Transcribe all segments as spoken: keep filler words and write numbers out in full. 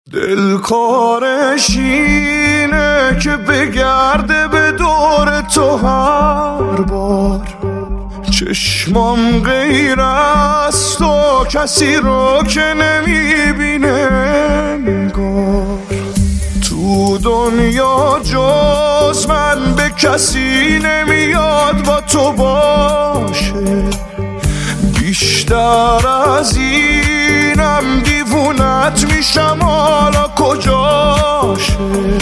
دل کارش اینه که بگرده به دور تو هر بار، چشمام غیر از تو کسی رو که نمیبینه انگار. تو دنیا جز من به کسی نمیاد با تو باشه، بیشتر از اینم دیوونت میشم حالا کجاشه.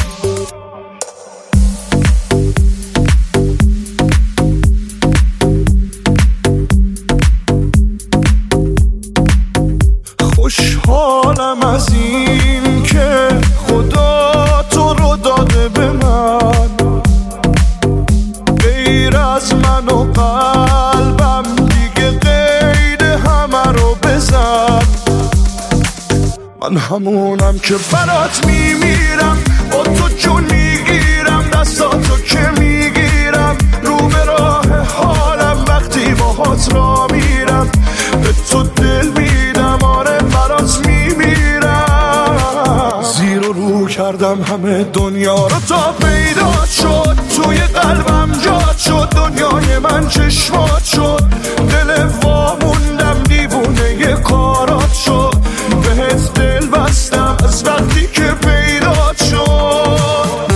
خوشحالم از این که خدا تو رو داده به من، غیر از من و قلبم دیگه قید همه رو بزن. من همونم که برات میمیرم، با تو جون میگیرم، دستاتو که میگیرم، رو به راه حالم وقتی باهات را میرم، به تو دل میدم، آره برات میمیرم. زیر و رو کردم همه دنیا رو تا پیدا شد، توی قلبم جات شد، دنیای من چشمات شد، دل واموندم دیوونه ی کارات شد، بهت دل بستم از وقتی که پیدا شد.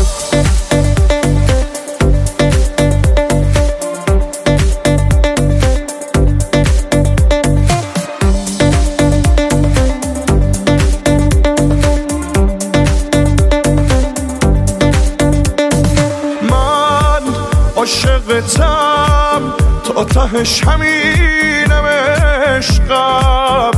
من عاشقتم تا تهش همینم عشقم،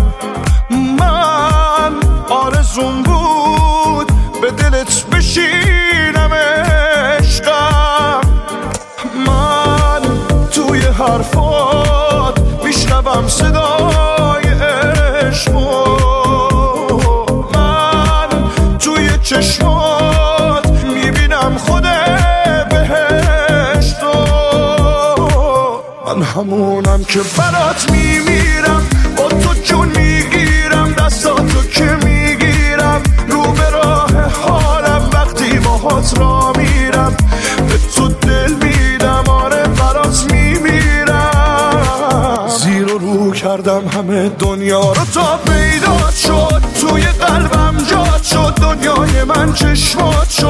من آرزوم بود به دلت بشینم عشقم، من توی حرفات میشنوم صدای عشقو، من توی چشمات میبینم خود بهشتو. من همونم که برات میمیرم، با تو جون میگیرم، دستاتو که میگیرم، رو به راه حالم وقتی باهات را میرم، به تو دل میدم، آره برات میمیرم. زیر و رو کردم همه دنیا رو تا پیدا شد، توی قلبم جات شد، دنیای من چشمات شد،